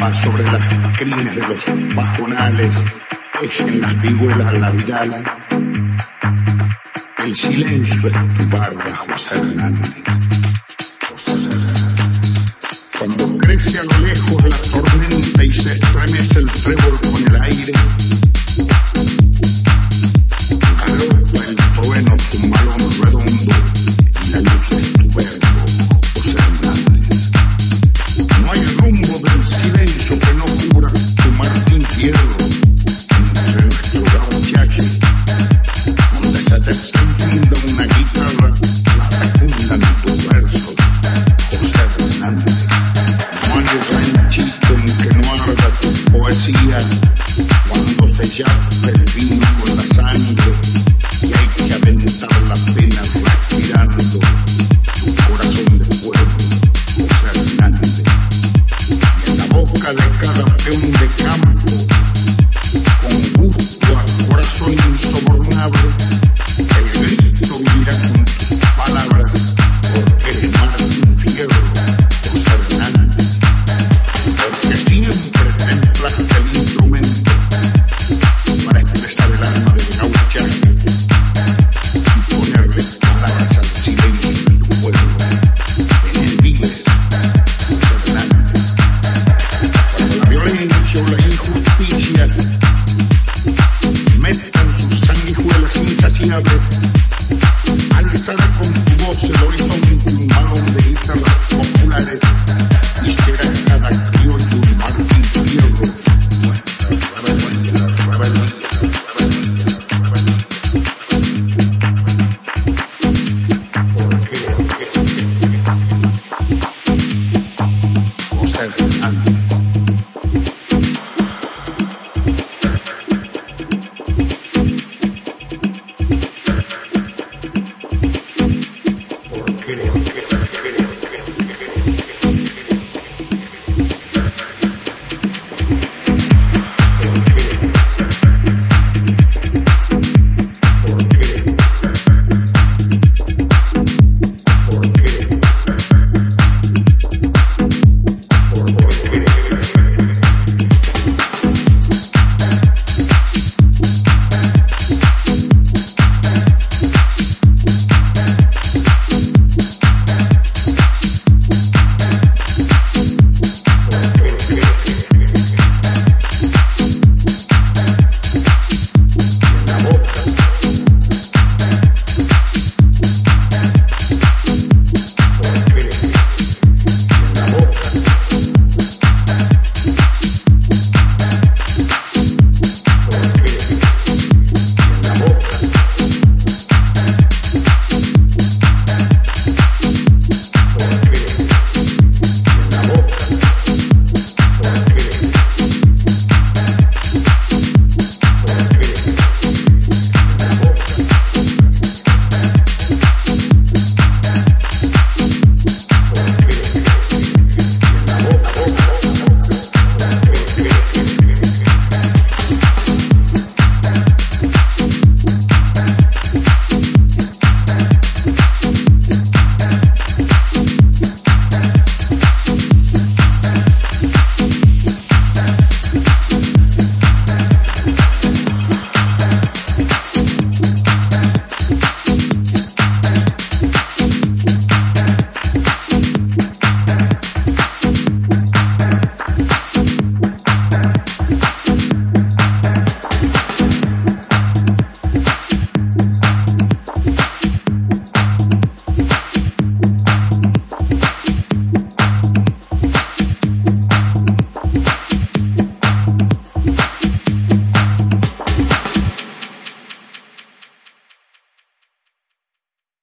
llama sobre las crines de los pajonales, ejen las vihuelas la vidala. El silencio es tu barba, José Hernández. Cuando crece a lo lejos la tormenta y se estremece el trébol con el aire, galoppa el trueno su malón redondo y la luz es tu verbo, José Hernández. No hay rumbo del silencio que no cubra tu Martín Fierro entre nuestro gauchaje, donde se te encienda una guitarra, la fecunda en tus versos, José Hernández. No hay ranchito en que no arda tu poesía, cuando se llama el vino con la sangre y hay que aventar la pena respirando tu corazón de fuego, José Hernández. Y en la boca de cada peón de campo, con gusto al corazón insobornable, el grito vivirá con tus palabras, porque eres Martín Fierro, José Hernández. Porque siempre templaste el instrumento para expresar el alma del gauchaje y ponerle palabras al silencio de tu pueblo. En él vives, José Hernández. Cuando la violencia o la injusticia metan sus sanguijuelas insaciables, alzará con tu voz el horizonte un balón de guitarras populares y será cada criollo un Martín Fierro, nuestra rebeldía, rebeldía, rebeldía. ¿Por qué? José Hernández. ¿Por qué?